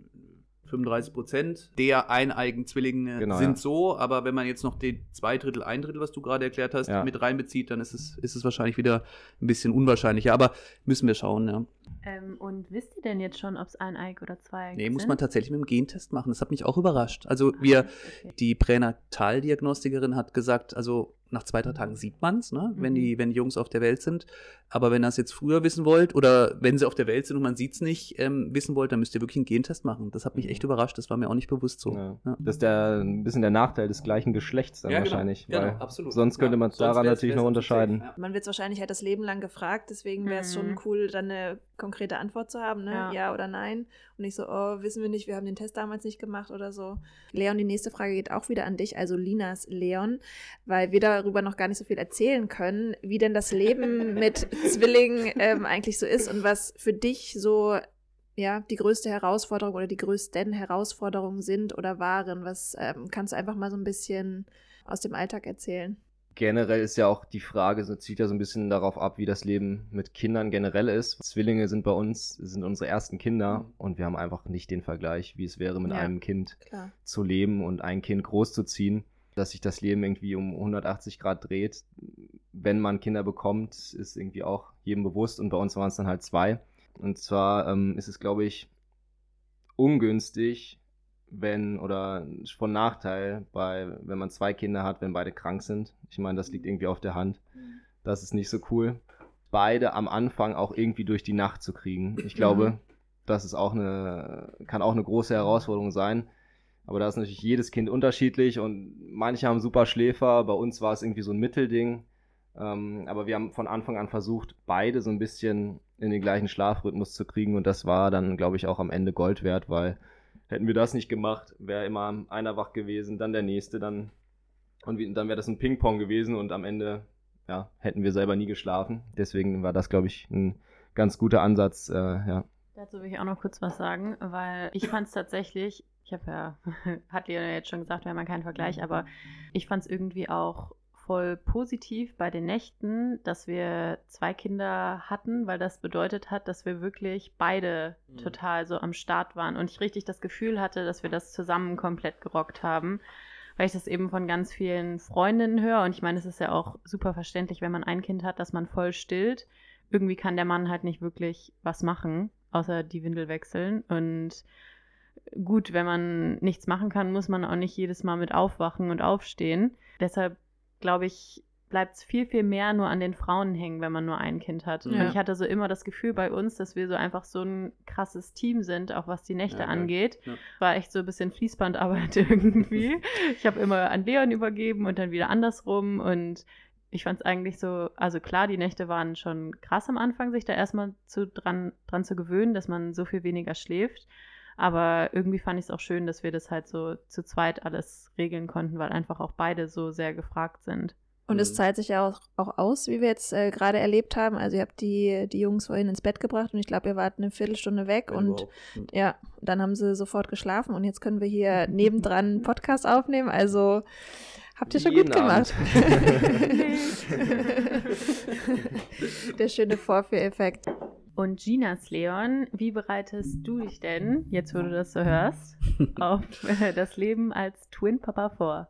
35% der eineigen Zwillinge Genau, sind ja. so, aber wenn man jetzt noch die 2/3, 1/3, was du gerade erklärt hast, Ja. mit reinbezieht, dann ist es wahrscheinlich wieder ein bisschen unwahrscheinlicher. Aber müssen wir schauen, ja. Und wisst ihr denn jetzt schon, ob es eineig oder zweieig Nee, sind? muss man tatsächlich mit dem Gentest machen. Das hat mich auch überrascht. Also Okay. die Pränataldiagnostikerin hat gesagt, also nach 2-3 Tagen sieht man es, ne, wenn die Jungs auf der Welt sind. Aber wenn ihr es jetzt früher wissen wollt oder wenn sie auf der Welt sind und man sieht es nicht, wissen wollt, dann müsst ihr wirklich einen Gentest machen. Das hat mich echt überrascht. Das war mir auch nicht bewusst so. Ja. Ja. Das ist ein bisschen der Nachteil des gleichen Geschlechts dann Ja, genau. wahrscheinlich. Genau, weil absolut. Sonst könnte Ja, man es sonst daran wär's- natürlich wär's noch natürlich unterscheiden. safe, ja. Man wird es wahrscheinlich halt das Leben lang gefragt, deswegen wäre es schon cool, dann eine konkrete Antwort zu haben, ne? Ja oder nein. Und nicht so, oh, wissen wir nicht, wir haben den Test damals nicht gemacht oder so. Leon, die nächste Frage geht auch wieder an dich, also Linas Leon, weil wir darüber noch gar nicht so viel erzählen können, wie denn das Leben mit Zwillingen eigentlich so ist und was für dich so die größte Herausforderung oder die größten Herausforderungen sind oder waren. Was kannst du einfach mal so ein bisschen aus dem Alltag erzählen? Generell ist ja auch die Frage, so zieht ja so ein bisschen darauf ab, wie das Leben mit Kindern generell ist. Zwillinge sind unsere ersten Kinder und wir haben einfach nicht den Vergleich, wie es wäre, mit einem Kind Klar. zu leben und ein Kind großzuziehen. Dass sich das Leben irgendwie um 180 Grad dreht, wenn man Kinder bekommt, ist irgendwie auch jedem bewusst und bei uns waren es dann halt 2. Und zwar ist es, glaube ich, ungünstig, oder von Nachteil, wenn man 2 Kinder hat, wenn beide krank sind. Ich meine, das liegt irgendwie auf der Hand. Das ist nicht so cool. Beide am Anfang auch irgendwie durch die Nacht zu kriegen. Ich glaube, das ist kann auch eine große Herausforderung sein. Aber da ist natürlich jedes Kind unterschiedlich und manche haben super Schläfer. Bei uns war es irgendwie so ein Mittelding. Aber wir haben von Anfang an versucht, beide so ein bisschen in den gleichen Schlafrhythmus zu kriegen. Und das war dann, glaube ich, auch am Ende Gold wert, weil hätten wir das nicht gemacht, wäre immer einer wach gewesen, dann der nächste, dann wäre das ein Ping-Pong gewesen und am Ende hätten wir selber nie geschlafen. Deswegen war das, glaube ich, ein ganz guter Ansatz. Dazu will ich auch noch kurz was sagen, weil ich fand es tatsächlich, hat Leon ja jetzt schon gesagt, wir haben ja keinen Vergleich, aber ich fand es irgendwie auch voll positiv bei den Nächten, dass wir 2 Kinder hatten, weil das bedeutet hat, dass wir wirklich beide total so am Start waren und ich richtig das Gefühl hatte, dass wir das zusammen komplett gerockt haben, weil ich das eben von ganz vielen Freundinnen höre und ich meine, es ist ja auch super verständlich, wenn man ein Kind hat, dass man voll stillt. Irgendwie kann der Mann halt nicht wirklich was machen, außer die Windel wechseln und gut, wenn man nichts machen kann, muss man auch nicht jedes Mal mit aufwachen und aufstehen. Deshalb glaube ich, bleibt es viel, viel mehr nur an den Frauen hängen, wenn man nur ein Kind hat. Und ich hatte so immer das Gefühl bei uns, dass wir so einfach so ein krasses Team sind, auch was die Nächte angeht. Ja. War echt so ein bisschen Fließbandarbeit irgendwie. Ich habe immer an Leon übergeben und dann wieder andersrum und ich fand es eigentlich so, also klar, die Nächte waren schon krass am Anfang, sich da erstmal dran zu gewöhnen, dass man so viel weniger schläft. Aber irgendwie fand ich es auch schön, dass wir das halt so zu zweit alles regeln konnten, weil einfach auch beide so sehr gefragt sind. Und es zahlt sich ja auch aus, wie wir jetzt gerade erlebt haben. Also ihr habt die Jungs vorhin ins Bett gebracht und ich glaube, ihr wart eine Viertelstunde weg und dann haben sie sofort geschlafen und jetzt können wir hier nebendran einen Podcast aufnehmen. Also habt ihr schon gut gemacht. Der schöne Vorführeffekt. Und Ginas Leon, wie bereitest du dich denn, jetzt wo du das so hörst, auf das Leben als Twin Papa vor?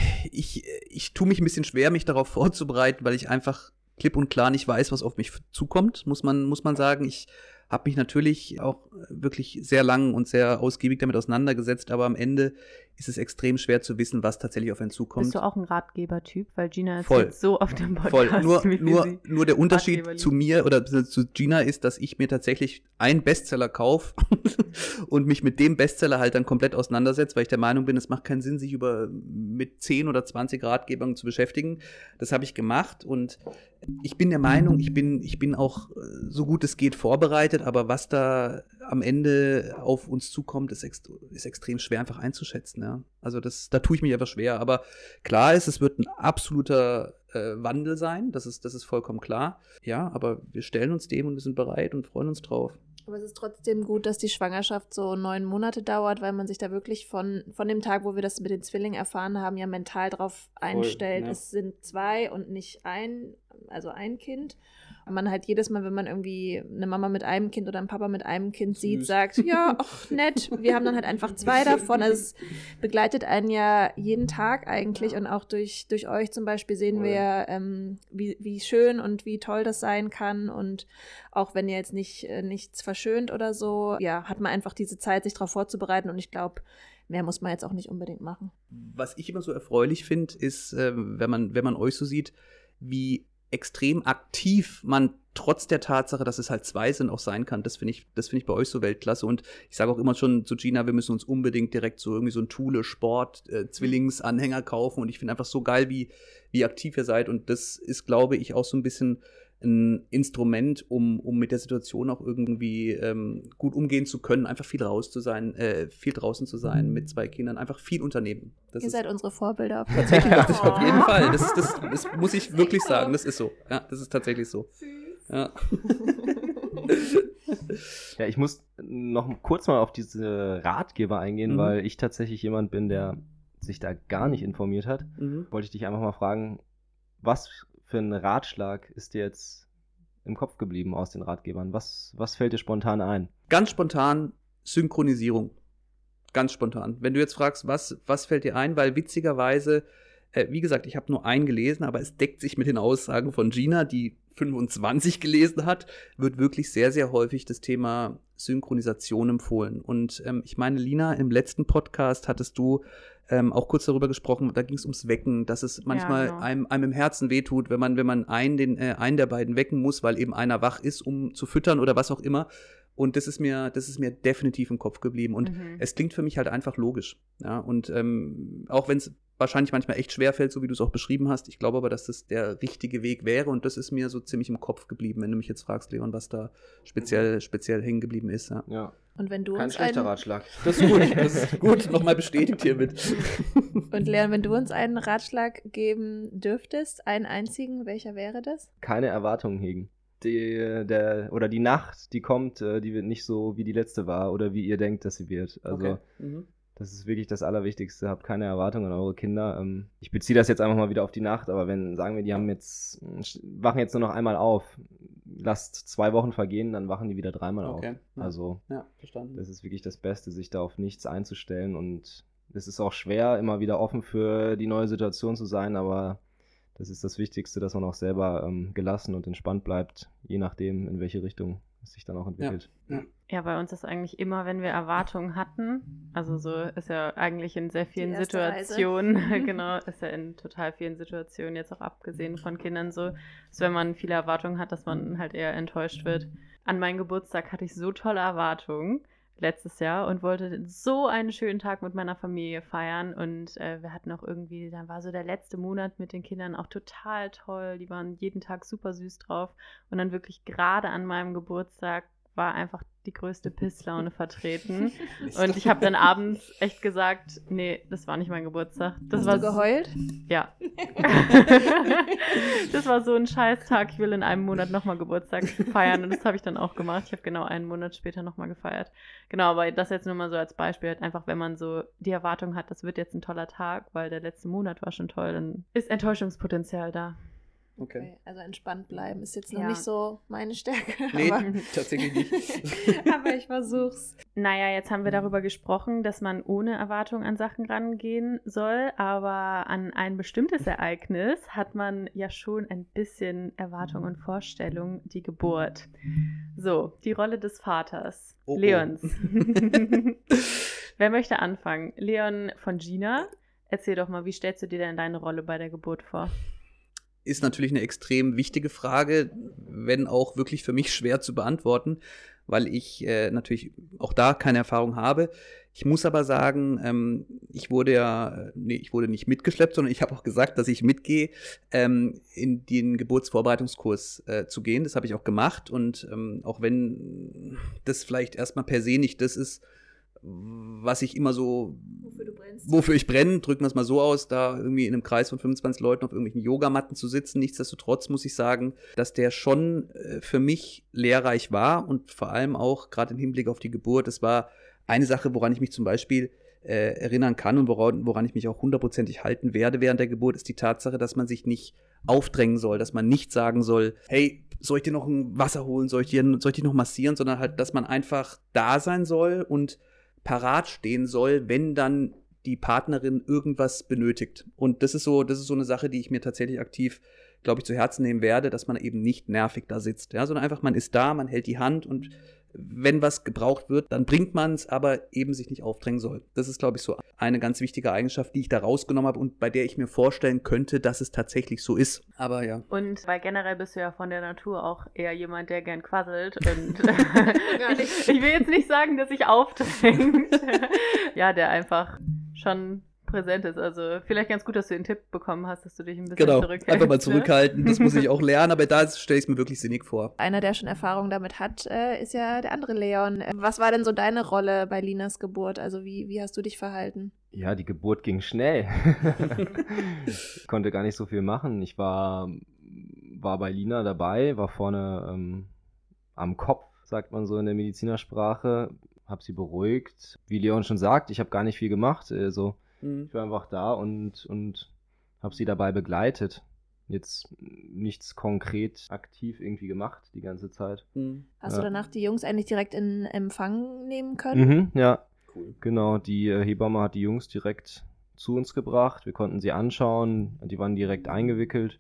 Ich tue mich ein bisschen schwer, mich darauf vorzubereiten, weil ich einfach klipp und klar nicht weiß, was auf mich zukommt, muss man sagen. Ich habe mich natürlich auch wirklich sehr lang und sehr ausgiebig damit auseinandergesetzt, aber am Ende ist es extrem schwer zu wissen, was tatsächlich auf einen zukommt. Bist du auch ein Ratgeber-Typ? Weil Gina ist jetzt so auf dem Podcast. Voll. Nur der Unterschied zu mir oder zu Gina ist, dass ich mir tatsächlich einen Bestseller kaufe und mich mit dem Bestseller halt dann komplett auseinandersetze, weil ich der Meinung bin, es macht keinen Sinn, sich mit 10 oder 20 Ratgebern zu beschäftigen. Das habe ich gemacht und ich bin der Meinung, ich bin auch so gut es geht vorbereitet, aber was da am Ende auf uns zukommt, ist extrem schwer einfach einzuschätzen. Ja. Also da tue ich mich einfach schwer. Aber klar ist, es wird ein absoluter Wandel sein. Das ist vollkommen klar. Ja, aber wir stellen uns dem und wir sind bereit und freuen uns drauf. Aber es ist trotzdem gut, dass die Schwangerschaft so 9 Monate dauert, weil man sich da wirklich von dem Tag, wo wir das mit den Zwillingen erfahren haben, ja mental drauf einstellt. Ja. Es sind 2 und nicht ein Kind. Und man halt jedes Mal, wenn man irgendwie eine Mama mit einem Kind oder einen Papa mit einem Kind sieht, sagt, ja, ach, nett, wir haben dann halt einfach 2 davon. Also es begleitet einen ja jeden Tag eigentlich und auch durch euch zum Beispiel sehen wir, wie schön und wie toll das sein kann und auch wenn ihr jetzt nichts verschönt oder so, ja, hat man einfach diese Zeit, sich darauf vorzubereiten und ich glaube, mehr muss man jetzt auch nicht unbedingt machen. Was ich immer so erfreulich finde, ist, wenn man euch so sieht, wie extrem aktiv man trotz der Tatsache, dass es halt 2 sind, auch sein kann. Das finde ich bei euch so Weltklasse. Und ich sage auch immer schon zu Gina, wir müssen uns unbedingt direkt so irgendwie so ein Thule-Sport-Zwillingsanhänger kaufen. Und ich finde einfach so geil, wie aktiv ihr seid. Und das ist, glaube ich, auch so ein bisschen ein Instrument, um mit der Situation auch irgendwie gut umgehen zu können, einfach viel draußen zu sein mit 2 Kindern, einfach viel unternehmen. Ihr seid unsere Vorbilder. Tatsächlich, auf jeden Fall. Das muss ich wirklich sagen, das ist so. Ja, das ist tatsächlich so. Ja. Ja, ich muss noch kurz mal auf diese Ratgeber eingehen, weil ich tatsächlich jemand bin, der sich da gar nicht informiert hat. Wollte ich dich einfach mal fragen, was für ein Ratschlag ist dir jetzt im Kopf geblieben aus den Ratgebern? Was fällt dir spontan ein? Ganz spontan Synchronisierung. Ganz spontan. Wenn du jetzt fragst, was fällt dir ein? Weil witzigerweise Wie gesagt, ich habe nur einen gelesen, aber es deckt sich mit den Aussagen von Gina, die 25 gelesen hat, wird wirklich sehr, sehr häufig das Thema Synchronisation empfohlen. Und ich meine, Lina, im letzten Podcast hattest du auch kurz darüber gesprochen, da ging es ums Wecken, dass es manchmal einem im Herzen wehtut, wenn man einen der beiden wecken muss, weil eben einer wach ist, um zu füttern oder was auch immer. Und das ist mir definitiv im Kopf geblieben. Und es klingt für mich halt einfach logisch. Ja? Und auch wenn es wahrscheinlich manchmal echt schwer fällt, so wie du es auch beschrieben hast, ich glaube aber, dass das der richtige Weg wäre. Und das ist mir so ziemlich im Kopf geblieben, wenn du mich jetzt fragst, Leon, was da speziell hängen geblieben ist. Ja. Und wenn du Kein uns schlechter Ratschlag. Das ist gut, nochmal bestätigt hiermit. Und Leon, wenn du uns einen Ratschlag geben dürftest, einen einzigen, welcher wäre das? Keine Erwartungen hegen. Die Nacht, die kommt, die wird nicht so, wie die letzte war oder wie ihr denkt, dass sie wird. Also das ist wirklich das Allerwichtigste. Habt keine Erwartungen an eure Kinder. Ich beziehe das jetzt einfach mal wieder auf die Nacht, aber sagen wir, die wachen jetzt nur noch einmal auf, lasst 2 Wochen vergehen, dann wachen die wieder 3-mal auf. Also verstanden. Das ist wirklich das Beste, sich da auf nichts einzustellen, und es ist auch schwer, immer wieder offen für die neue Situation zu sein, aber das ist das Wichtigste, dass man auch selber gelassen und entspannt bleibt, je nachdem, in welche Richtung es sich dann auch entwickelt. Ja, bei uns ist eigentlich immer, wenn wir Erwartungen hatten, also so ist ja eigentlich in sehr vielen Situationen, genau, ist ja in total vielen Situationen, jetzt auch abgesehen von Kindern so, dass wenn man viele Erwartungen hat, dass man halt eher enttäuscht wird. An meinen Geburtstag hatte ich so tolle Erwartungen letztes Jahr und wollte so einen schönen Tag mit meiner Familie feiern, und wir hatten auch irgendwie, dann war so der letzte Monat mit den Kindern auch total toll, die waren jeden Tag super süß drauf, und dann wirklich gerade an meinem Geburtstag war einfach die größte Pisslaune vertreten. Und ich habe dann abends echt gesagt, nee, das war nicht mein Geburtstag. Hast du geheult? Ja. Das war so ein Scheißtag. Ich will in einem Monat nochmal Geburtstag feiern, und das habe ich dann auch gemacht. Ich habe genau einen Monat später nochmal gefeiert. Genau, aber das jetzt nur mal so als Beispiel, halt einfach, wenn man so die Erwartung hat, das wird jetzt ein toller Tag, weil der letzte Monat war schon toll, dann ist Enttäuschungspotenzial da. Okay. Also entspannt bleiben ist jetzt noch nicht so meine Stärke. Nee, tatsächlich nicht. Aber ich versuch's. Naja, jetzt haben wir darüber gesprochen, dass man ohne Erwartung an Sachen rangehen soll, aber an ein bestimmtes Ereignis hat man ja schon ein bisschen Erwartung und Vorstellung, die Geburt. So, die Rolle des Vaters, Leons. Wer möchte anfangen? Leon von Gina, erzähl doch mal, wie stellst du dir denn deine Rolle bei der Geburt vor? Ist natürlich eine extrem wichtige Frage, wenn auch wirklich für mich schwer zu beantworten, weil ich natürlich auch da keine Erfahrung habe. Ich muss aber sagen, ich wurde nicht mitgeschleppt, sondern ich habe auch gesagt, dass ich mitgehe, in den Geburtsvorbereitungskurs zu gehen. Das habe ich auch gemacht, und auch wenn das vielleicht erstmal per se nicht das ist, was ich immer so, wofür ich brenne, drücken wir es mal so aus, da irgendwie in einem Kreis von 25 Leuten auf irgendwelchen Yogamatten zu sitzen. Nichtsdestotrotz muss ich sagen, dass der schon für mich lehrreich war, und vor allem auch gerade im Hinblick auf die Geburt. Es war eine Sache, woran ich mich zum Beispiel erinnern kann und woran ich mich auch 100%ig halten werde während der Geburt, ist die Tatsache, dass man sich nicht aufdrängen soll, dass man nicht sagen soll, hey, soll ich dir noch ein Wasser holen, soll ich dich noch massieren, sondern halt, dass man einfach da sein soll und parat stehen soll, wenn dann die Partnerin irgendwas benötigt. Und das ist so eine Sache, die ich mir tatsächlich aktiv, glaube ich, zu Herzen nehmen werde, dass man eben nicht nervig da sitzt, ja, sondern einfach, man ist da, man hält die Hand, und wenn was gebraucht wird, dann bringt man es, aber eben sich nicht aufdrängen soll. Das ist, glaube ich, so eine ganz wichtige Eigenschaft, die ich da rausgenommen habe und bei der ich mir vorstellen könnte, dass es tatsächlich so ist. Aber ja. Und weil generell bist du ja von der Natur auch eher jemand, der gern quasselt, und ich will jetzt nicht sagen, dass sich aufdrängt. Ja, der einfach schon präsent ist. Also vielleicht ganz gut, dass du den Tipp bekommen hast, dass du dich ein bisschen zurückhältst. Einfach mal zurückhalten. Das muss ich auch lernen, aber da stelle ich es mir wirklich sinnig vor. Einer, der schon Erfahrung damit hat, ist ja der andere Leon. Was war denn so deine Rolle bei Linas Geburt? Also wie hast du dich verhalten? Ja, die Geburt ging schnell. Ich konnte gar nicht so viel machen. Ich war bei Lina dabei, war vorne am Kopf, sagt man so in der Medizinersprache, habe sie beruhigt. Wie Leon schon sagt, ich habe gar nicht viel gemacht, ich war einfach da und habe sie dabei begleitet. Jetzt nichts konkret aktiv irgendwie gemacht die ganze Zeit. Hast du danach die Jungs eigentlich direkt in Empfang nehmen können? Ja, cool. Genau. Die Hebamme hat die Jungs direkt zu uns gebracht. Wir konnten sie anschauen. Die waren direkt eingewickelt.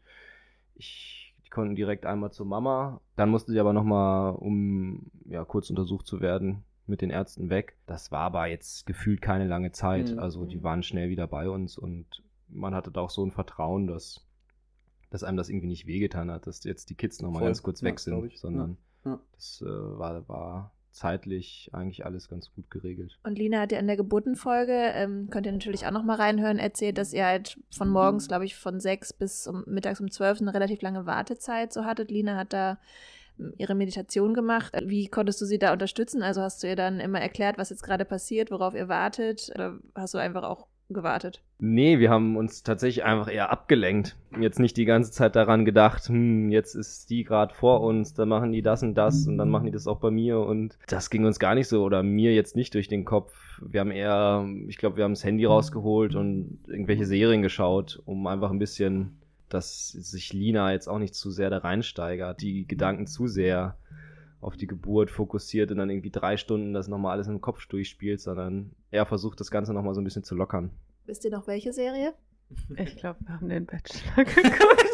Die konnten direkt einmal zur Mama. Dann musste sie aber nochmal, um kurz untersucht zu werden, mit den Ärzten weg. Das war aber jetzt gefühlt keine lange Zeit. Also die waren schnell wieder bei uns und man hatte da auch so ein Vertrauen, dass einem das irgendwie nicht wehgetan hat, dass jetzt die Kids nochmal ganz kurz weg sind, sondern das war zeitlich eigentlich alles ganz gut geregelt. Und Lina hat ja in der Geburtenfolge, könnt ihr natürlich auch noch mal reinhören, erzählt, dass ihr halt von morgens, glaube ich, von 6 bis mittags um 12 eine relativ lange Wartezeit so hattet. Lina hat da ihre Meditation gemacht. Wie konntest du sie da unterstützen? Also hast du ihr dann immer erklärt, was jetzt gerade passiert, worauf ihr wartet? Oder hast du einfach auch gewartet? Nee, wir haben uns tatsächlich einfach eher abgelenkt. Jetzt nicht die ganze Zeit daran gedacht, jetzt ist die gerade vor uns, dann machen die das und dann machen die das auch bei mir und das ging uns gar nicht so oder mir jetzt nicht durch den Kopf. Wir haben ich glaube, wir haben das Handy rausgeholt und irgendwelche Serien geschaut, um einfach ein bisschen, dass sich Lina jetzt auch nicht zu sehr da reinsteigert, die Gedanken zu sehr auf die Geburt fokussiert und dann irgendwie 3 Stunden das nochmal alles im Kopf durchspielt, sondern er versucht, das Ganze nochmal so ein bisschen zu lockern. Wisst ihr noch, welche Serie? Ich glaube, wir haben den Bachelor geguckt.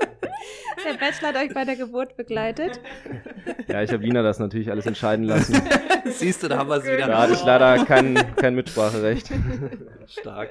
Der Bachelor hat euch bei der Geburt begleitet. Ja, ich habe Lina das natürlich alles entscheiden lassen. Siehst du, da haben wir es wieder. Da hatte ich leider kein Mitspracherecht. Stark.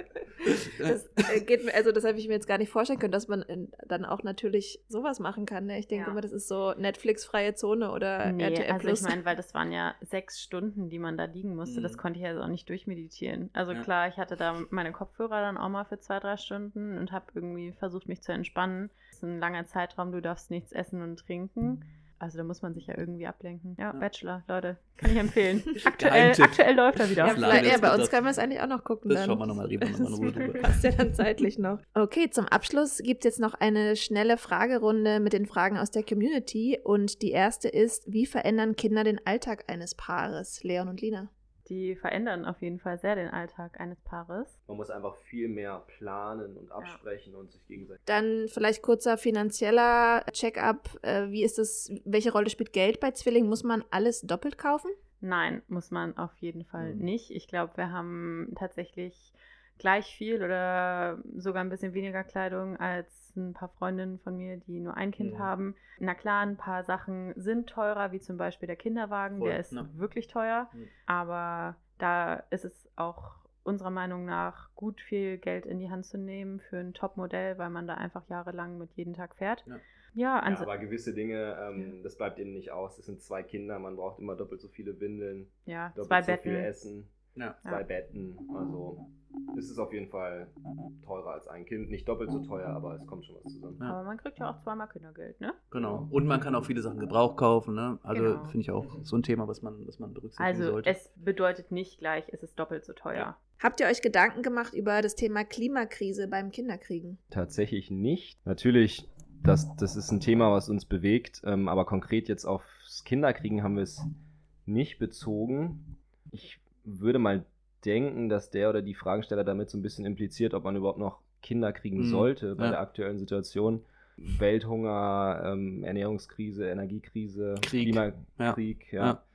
Das das habe ich mir jetzt gar nicht vorstellen können, dass man dann auch natürlich sowas machen kann. Ne? Ich denke immer, das ist so Netflix-freie Zone oder RTL+. Also ich meine, weil das waren ja 6 Stunden, die man da liegen musste. Das konnte ich also auch nicht durchmeditieren. Also klar, ich hatte da meine Kopfhörer dann auch mal für 2-3 Stunden und habe irgendwie versucht, mich zu entspannen. Das ist ein langer Zeitraum, du darfst nichts essen und trinken. Also da muss man sich ja irgendwie ablenken. Ja, Bachelor, Leute, kann ich empfehlen. Aktuell läuft er wieder. Ja, bei uns können wir es eigentlich auch noch gucken. Das schauen wir nochmal reden. Passt ja dann zeitlich noch. Okay, zum Abschluss gibt es jetzt noch eine schnelle Fragerunde mit den Fragen aus der Community. Und die erste ist, wie verändern Kinder den Alltag eines Paares? Leon und Lina. Die verändern auf jeden Fall sehr den Alltag eines Paares. Man muss einfach viel mehr planen und absprechen und sich gegenseitig. Dann vielleicht kurzer finanzieller Check-up. Wie ist es, welche Rolle spielt Geld bei Zwillingen? Muss man alles doppelt kaufen? Nein, muss man auf jeden Fall nicht. Ich glaube, wir haben tatsächlich gleich viel oder sogar ein bisschen weniger Kleidung als ein paar Freundinnen von mir, die nur ein Kind haben. Na klar, ein paar Sachen sind teurer, wie zum Beispiel der Kinderwagen, der ist wirklich teuer, aber da ist es auch unserer Meinung nach gut, viel Geld in die Hand zu nehmen für ein Top-Modell, weil man da einfach jahrelang mit jeden Tag fährt. Ja, aber gewisse Dinge, das bleibt eben nicht aus. Es sind 2 Kinder, man braucht immer doppelt so viele Windeln, doppelt 2 so Betten. viel Essen. 2 Betten, also ist es auf jeden Fall teurer als ein Kind. Nicht doppelt so teuer, aber es kommt schon was zusammen. Aber man kriegt ja auch 2-mal Kindergeld, ne? Genau. Und man kann auch viele Sachen Gebrauch kaufen, ne? Also finde ich auch so ein Thema, was man berücksichtigen sollte. Also es bedeutet nicht gleich, es ist doppelt so teuer. Habt ihr euch Gedanken gemacht über das Thema Klimakrise beim Kinderkriegen? Tatsächlich nicht. Natürlich, das ist ein Thema, was uns bewegt, aber konkret jetzt aufs Kinderkriegen haben wir es nicht bezogen. Ich würde mal denken, dass der oder die Fragesteller damit so ein bisschen impliziert, ob man überhaupt noch Kinder kriegen sollte bei der aktuellen Situation. Welthunger, Ernährungskrise, Energiekrise, Klimakrieg.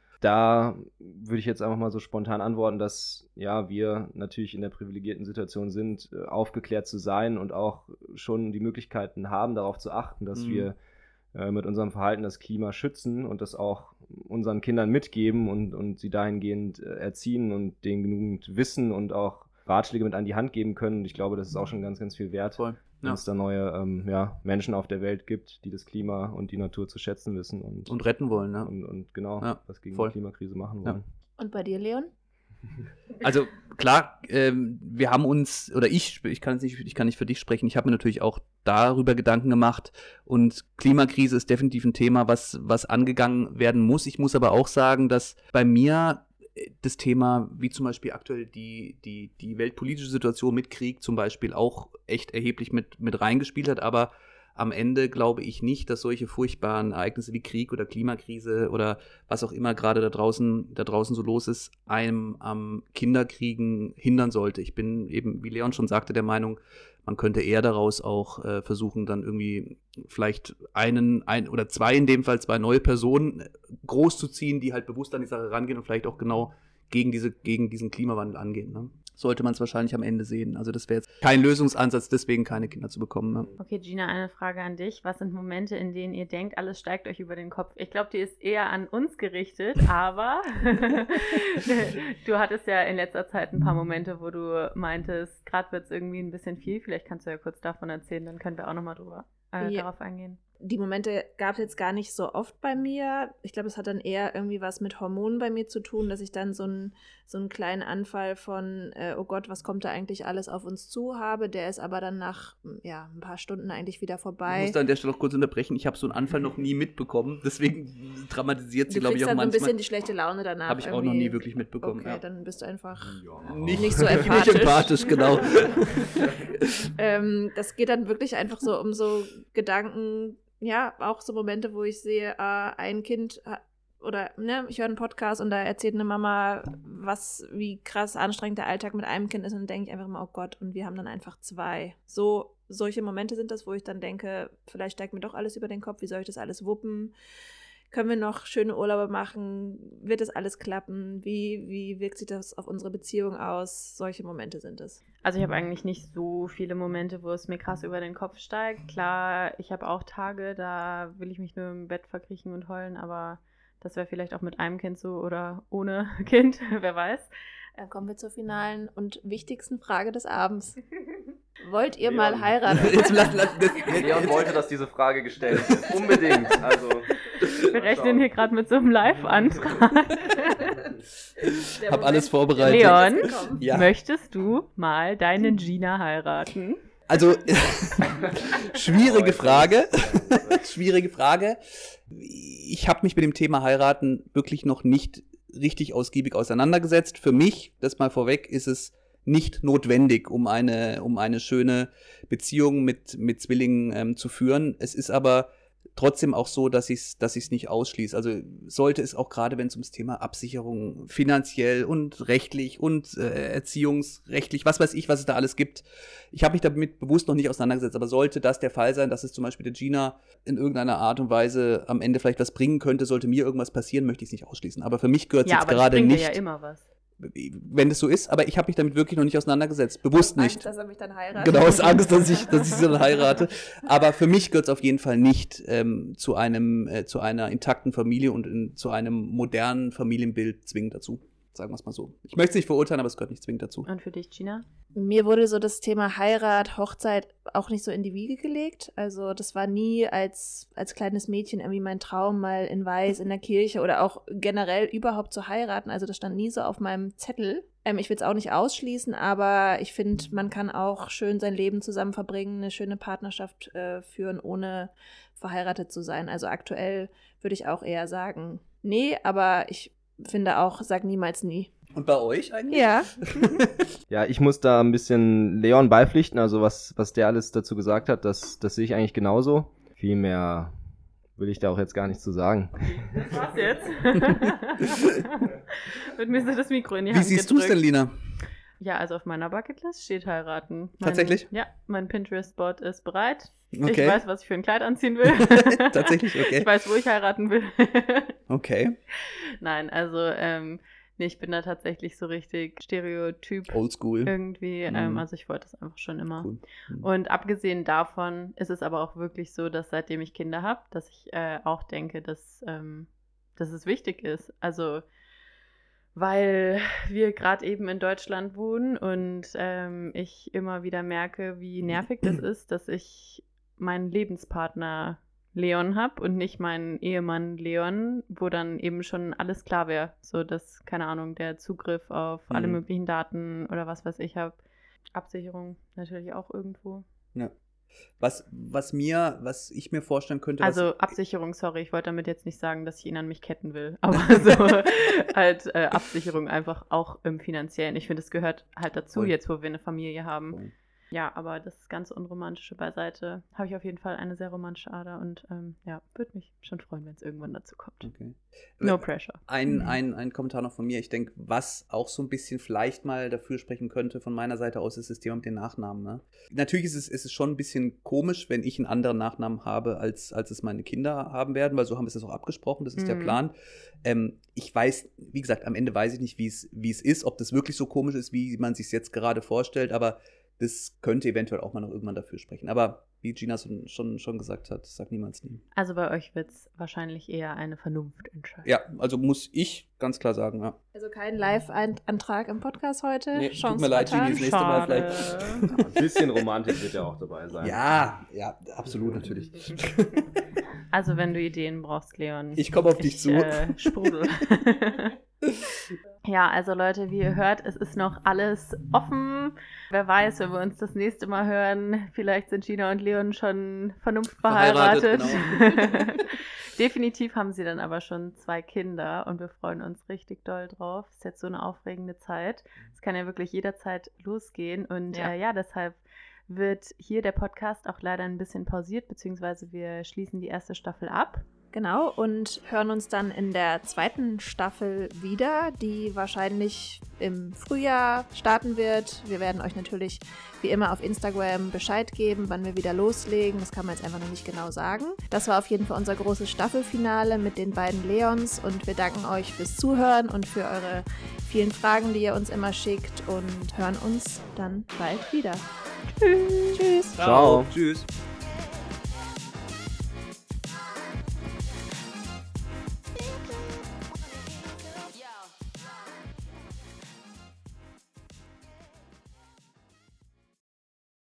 Da würde ich jetzt einfach mal so spontan antworten, dass wir natürlich in der privilegierten Situation sind, aufgeklärt zu sein und auch schon die Möglichkeiten haben, darauf zu achten, dass wir mit unserem Verhalten das Klima schützen und das auch unseren Kindern mitgeben und sie dahingehend erziehen und denen genügend Wissen und auch Ratschläge mit an die Hand geben können. Und ich glaube, das ist auch schon ganz, ganz viel wert, wenn es da neue Menschen auf der Welt gibt, die das Klima und die Natur zu schätzen wissen. Und retten wollen, ne? Und was gegen die Klimakrise machen wollen. Und bei dir, Leon? Also klar, wir haben uns, oder ich kann nicht für dich sprechen, ich habe mir natürlich auch darüber Gedanken gemacht und Klimakrise ist definitiv ein Thema, was angegangen werden muss. Ich muss aber auch sagen, dass bei mir das Thema, wie zum Beispiel aktuell die weltpolitische Situation mit Krieg zum Beispiel auch echt erheblich mit reingespielt hat, aber am Ende glaube ich nicht, dass solche furchtbaren Ereignisse wie Krieg oder Klimakrise oder was auch immer gerade da draußen so los ist, einem am Kinderkriegen hindern sollte. Ich bin eben, wie Leon schon sagte, der Meinung, man könnte eher daraus auch versuchen, dann irgendwie vielleicht ein oder 2, in dem Fall 2 neue Personen großzuziehen, die halt bewusst an die Sache rangehen und vielleicht auch genau gegen diesen Klimawandel angehen. Ne? sollte man es wahrscheinlich am Ende sehen. Also das wäre jetzt kein Lösungsansatz, deswegen keine Kinder zu bekommen. Ne? Okay, Gina, eine Frage an dich. Was sind Momente, in denen ihr denkt, alles steigt euch über den Kopf? Ich glaube, die ist eher an uns gerichtet, aber du hattest ja in letzter Zeit ein paar Momente, wo du meintest, gerade wird es irgendwie ein bisschen viel. Vielleicht kannst du ja kurz davon erzählen, dann können wir auch nochmal darauf eingehen. Die Momente gab es jetzt gar nicht so oft bei mir. Ich glaube, es hat dann eher irgendwie was mit Hormonen bei mir zu tun, dass ich dann so einen kleinen Anfall von, oh Gott, was kommt da eigentlich alles auf uns zu habe. Der ist aber dann nach ein paar Stunden eigentlich wieder vorbei. Ich muss da an der Stelle noch kurz unterbrechen. Ich habe so einen Anfall noch nie mitbekommen. Deswegen dramatisiert sie, glaube ich, auch manchmal. Du kriegst dann so ein bisschen die schlechte Laune danach. Habe ich auch noch nie wirklich mitbekommen. Okay, dann bist du einfach nicht so empathisch. Nicht empathisch, genau. Das geht dann wirklich einfach so um so Gedanken, ja, auch so Momente, wo ich sehe, ein Kind ich höre einen Podcast und da erzählt eine Mama, wie krass anstrengend der Alltag mit einem Kind ist, und dann denke ich einfach immer, oh Gott, und wir haben dann einfach 2. Solche Momente sind das, wo ich dann denke, vielleicht steigt mir doch alles über den Kopf, wie soll ich das alles wuppen? Können wir noch schöne Urlaube machen? Wird das alles klappen? Wie wirkt sich das auf unsere Beziehung aus? Solche Momente sind es. Also ich habe eigentlich nicht so viele Momente, wo es mir krass über den Kopf steigt. Klar, ich habe auch Tage, da will ich mich nur im Bett verkriechen und heulen, aber das wäre vielleicht auch mit einem Kind so oder ohne Kind, wer weiß. Dann kommen wir zur finalen und wichtigsten Frage des Abends. Wollt ihr mal heiraten? Leon wollte, dass diese Frage gestellt wird. Unbedingt. Also, wir rechnen hier gerade mit so einem Live-Antrag. Hab alles vorbereitet. Leon, möchtest du mal deine Gina heiraten? Also, schwierige Frage. Schwierige Frage. Ich habe mich mit dem Thema heiraten wirklich noch nicht richtig ausgiebig auseinandergesetzt. Für mich, das mal vorweg, ist es nicht notwendig, um eine schöne Beziehung mit Zwillingen zu führen. Es ist aber trotzdem auch so, dass ich es nicht ausschließe. Also sollte es auch gerade, wenn es ums Thema Absicherung finanziell und rechtlich und erziehungsrechtlich, was weiß ich, was es da alles gibt. Ich habe mich damit bewusst noch nicht auseinandergesetzt, aber sollte das der Fall sein, dass es zum Beispiel der Gina in irgendeiner Art und Weise am Ende vielleicht was bringen könnte, sollte mir irgendwas passieren, möchte ich es nicht ausschließen. Aber für mich gehört es jetzt gerade nicht. Ja, aber das bringt ja immer was. Wenn das so ist, aber ich habe mich damit wirklich noch nicht auseinandergesetzt. Bewusst nicht. Angst, dass er mich dann heiratet. Genau, aus Angst, dass ich sie dann heirate. Aber für mich gehört es auf jeden Fall nicht zu einer intakten Familie und zu einem modernen Familienbild zwingend dazu. Sagen wir es mal so. Ich möchte es nicht verurteilen, aber es gehört nicht zwingend dazu. Und für dich, Gina? Mir wurde so das Thema Heirat, Hochzeit auch nicht so in die Wiege gelegt. Also das war nie als kleines Mädchen irgendwie mein Traum, mal in Weiß in der Kirche oder auch generell überhaupt zu heiraten. Also das stand nie so auf meinem Zettel. Ich will es auch nicht ausschließen, aber ich finde, man kann auch schön sein Leben zusammen verbringen, eine schöne Partnerschaft führen, ohne verheiratet zu sein. Also aktuell würde ich auch eher sagen, nee, aber ich finde auch, sag niemals nie. Und bei euch eigentlich? Ja. Ja, ich muss da ein bisschen Leon beipflichten. Also was der alles dazu gesagt hat, das sehe ich eigentlich genauso. Viel mehr will ich da auch jetzt gar nicht zu sagen. Das war's jetzt. Mit mir ist das Mikro in die Hand Wie siehst du es denn, Lina? Ja, also auf meiner Bucketlist steht heiraten. Tatsächlich? Ja, mein Pinterest-Board ist bereit. Okay. Ich weiß, was ich für ein Kleid anziehen will. Tatsächlich, okay. Ich weiß, wo ich heiraten will. Okay. Nein, also nee, ich bin da tatsächlich so richtig Stereotyp. Oldschool. Irgendwie. Also ich wollte das einfach schon immer. Cool. Und abgesehen davon ist es aber auch wirklich so, dass seitdem ich Kinder habe, dass ich auch denke, dass es wichtig ist. Also weil wir gerade eben in Deutschland wohnen und ich immer wieder merke, wie nervig das ist, dass ich meinen Lebenspartner Leon habe und nicht meinen Ehemann Leon, wo dann eben schon alles klar wäre. So, dass, keine Ahnung, der Zugriff auf alle möglichen Daten oder was weiß ich habe. Absicherung natürlich auch irgendwo. Ja. Was ich mir vorstellen könnte. Also Absicherung, sorry, ich wollte damit jetzt nicht sagen, dass ich ihn an mich ketten will, aber so halt Absicherung einfach auch im Finanziellen. Ich finde, es gehört halt dazu, Voll. jetzt wo wir eine Familie haben. Voll. Ja, aber das ganze Unromantische beiseite, habe ich auf jeden Fall eine sehr romantische Ader und würde mich schon freuen, wenn es irgendwann dazu kommt. Okay. No pressure. Ein Kommentar noch von mir. Ich denke, was auch so ein bisschen vielleicht mal dafür sprechen könnte von meiner Seite aus, ist das Thema mit den Nachnamen. Ne? Natürlich ist es schon ein bisschen komisch, wenn ich einen anderen Nachnamen habe, als es meine Kinder haben werden, weil so haben wir es jetzt auch abgesprochen, das ist der Plan. Ich weiß, wie gesagt, am Ende weiß ich nicht, wie es ist, ob das wirklich so komisch ist, wie man sich es jetzt gerade vorstellt, aber das könnte eventuell auch mal noch irgendwann dafür sprechen. Aber wie Gina schon gesagt hat, sag niemals nie. Also bei euch wird es wahrscheinlich eher eine Vernunftentscheidung. Ja, also muss ich ganz klar sagen, ja. Also kein Live-Antrag im Podcast heute. Nee, tut mir leid, Gini, das nächste Mal vielleicht. Ein bisschen Romantik wird ja auch dabei sein. Ja, absolut natürlich. Also wenn du Ideen brauchst, Leon. Ich komme auf dich zu. Sprudel. Ja, also Leute, wie ihr hört, es ist noch alles offen. Wer weiß, wenn wir uns das nächste Mal hören, vielleicht sind Gina und Leon schon vernunftverheiratet. Genau. Definitiv haben sie dann aber schon 2 Kinder und wir freuen uns richtig doll drauf. Es ist jetzt so eine aufregende Zeit. Es kann ja wirklich jederzeit losgehen und deshalb wird hier der Podcast auch leider ein bisschen pausiert, beziehungsweise wir schließen die erste Staffel ab. Genau, und hören uns dann in der 2. Staffel wieder, die wahrscheinlich im Frühjahr starten wird. Wir werden euch natürlich wie immer auf Instagram Bescheid geben, wann wir wieder loslegen. Das kann man jetzt einfach noch nicht genau sagen. Das war auf jeden Fall unser großes Staffelfinale mit den beiden Leons und wir danken euch fürs Zuhören und für eure vielen Fragen, die ihr uns immer schickt und hören uns dann bald wieder. Tschüss. Ciao. Tschüss.